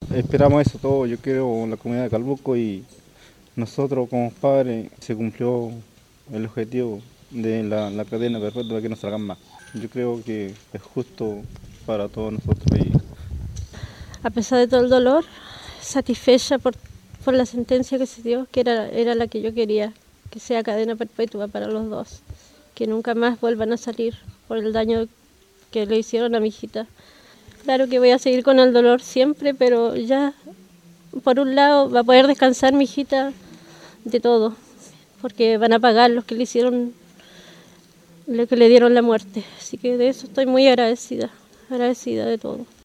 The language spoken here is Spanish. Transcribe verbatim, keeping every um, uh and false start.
esperamos eso todo, yo creo, en la comunidad de Calbuco y nosotros como padres se cumplió el objetivo de la, la cadena perpetua de que no salgan más. Yo creo que es justo para todos nosotros. Y A pesar de todo el dolor, satisfecha por, por la sentencia que se dio, que era, era la que yo quería, que sea cadena perpetua para los dos, que nunca más vuelvan a salir por el daño que le hicieron a mi hijita. Claro que voy a seguir con el dolor siempre, pero ya, por un lado, va a poder descansar mi hijita de todo, porque van a pagar los que le hicieron, los que le dieron la muerte. Así que de eso estoy muy agradecida, agradecida de todo.